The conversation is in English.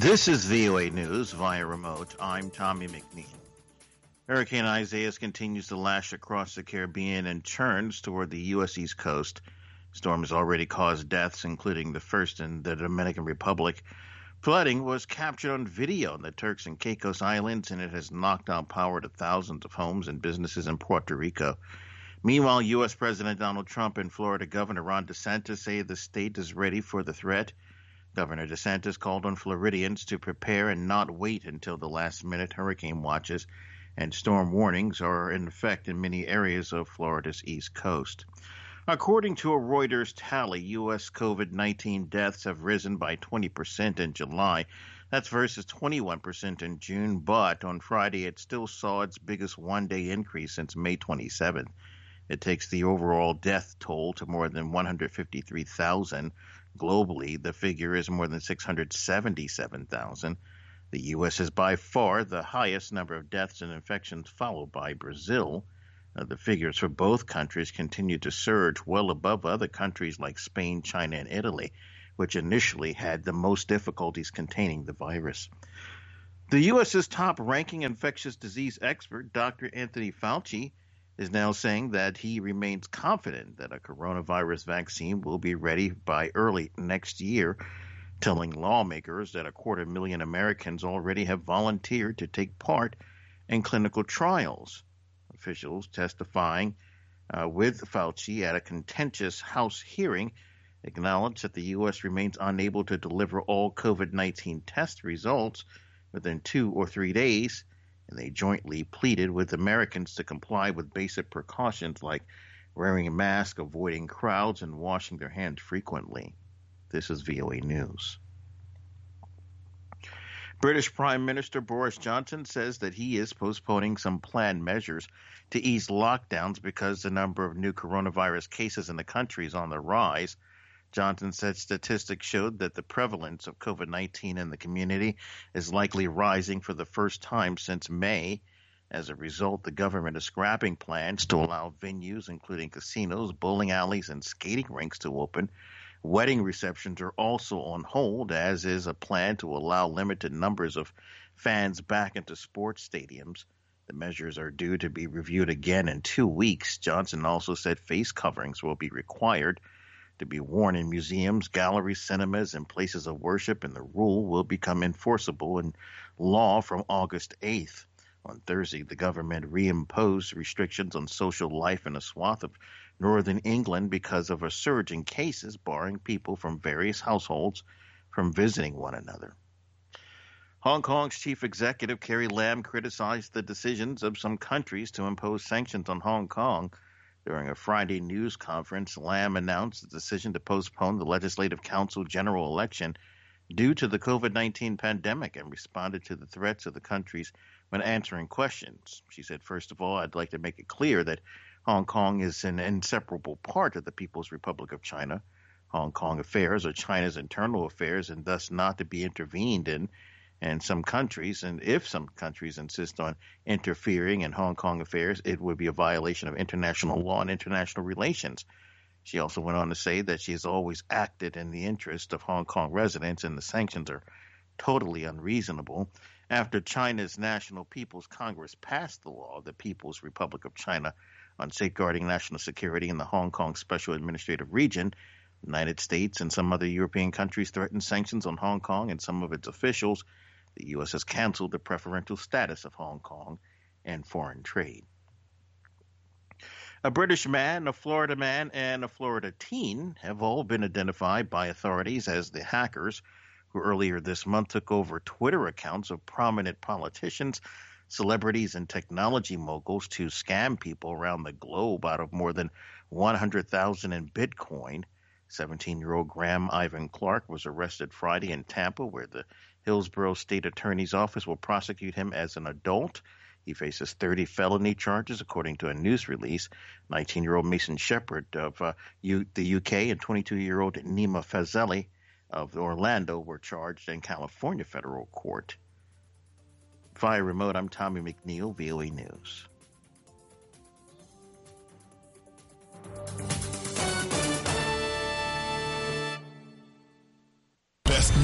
This is VOA News via remote. I'm Tommy McNeil. Hurricane Isaias continues to lash across the Caribbean and churns toward the U.S. East Coast. Storm has already caused deaths, including the first in the Dominican Republic. Flooding was captured on video in the Turks and Caicos Islands, and it has knocked out power to thousands of homes and businesses in Puerto Rico. Meanwhile, U.S. President Donald Trump and Florida Governor Ron DeSantis say the state is ready for the threat. Governor DeSantis called on Floridians to prepare and not wait until the last minute. Hurricane watches and storm warnings are in effect in many areas of Florida's East Coast. According to a Reuters tally, U.S. COVID-19 deaths have risen by 20% in July. That's versus 21% in June, but on Friday it still saw its biggest one-day increase since May 27th. It takes the overall death toll to more than 153,000. Globally, the figure is more than 677,000. The U.S. is by far the highest number of deaths and infections, followed by Brazil. The figures for both countries continue to surge well above other countries like Spain, China, and Italy, which initially had the most difficulties containing the virus. The U.S.'s top-ranking infectious disease expert, Dr. Anthony Fauci, is now saying that he remains confident that a coronavirus vaccine will be ready by early next year, telling lawmakers that 250,000 Americans already have volunteered to take part in clinical trials. Officials testifying with Fauci at a contentious House hearing acknowledged that the U.S. remains unable to deliver all COVID-19 test results within 2 or 3 days, and they jointly pleaded with Americans to comply with basic precautions like wearing a mask, avoiding crowds, and washing their hands frequently. This is VOA News. British Prime Minister Boris Johnson says that he is postponing some planned measures to ease lockdowns because the number of new coronavirus cases in the country is on the rise. Johnson said statistics showed that the prevalence of COVID-19 in the community is likely rising for the first time since May. As a result, the government is scrapping plans to allow venues, including casinos, bowling alleys, and skating rinks to open. Wedding receptions are also on hold, as is a plan to allow limited numbers of fans back into sports stadiums. The measures are due to be reviewed again in 2 weeks. Johnson also said face coverings will be required to be worn in museums, galleries, cinemas, and places of worship, and the rule will become enforceable in law from August 8th. On Thursday, the government reimposed restrictions on social life in a swath of northern England because of a surge in cases, barring people from various households from visiting one another. Hong Kong's chief executive, Carrie Lam, criticized the decisions of some countries to impose sanctions on Hong Kong. During a Friday news conference, Lam announced the decision to postpone the Legislative Council general election due to the COVID-19 pandemic and responded to the threats of the countries when answering questions. She said, first of all, I'd like to make it clear that Hong Kong is an inseparable part of the People's Republic of China. Hong Kong affairs are China's internal affairs and thus not to be intervened in. And some countries, and if some countries insist on interfering in Hong Kong affairs, it would be a violation of international law and international relations. She also went on to say that she has always acted in the interest of Hong Kong residents, and the sanctions are totally unreasonable. After China's National People's Congress passed the law, the People's Republic of China, on safeguarding national security in the Hong Kong Special Administrative Region, the United States and some other European countries threatened sanctions on Hong Kong and some of its officials. The U.S. has canceled the preferential status of Hong Kong and foreign trade. A British man, a Florida man, and a Florida teen have all been identified by authorities as the hackers who earlier this month took over Twitter accounts of prominent politicians, celebrities, and technology moguls to scam people around the globe out of more than $100,000 in Bitcoin. 17-year-old Graham Ivan Clark was arrested Friday in Tampa, where the Hillsborough State Attorney's Office will prosecute him as an adult. He faces 30 felony charges, according to a news release. 19-year-old Mason Shepard of the UK and 22-year-old Nima Fazeli of Orlando were charged in California federal court. Via remote, I'm Tommy McNeil, VOA News.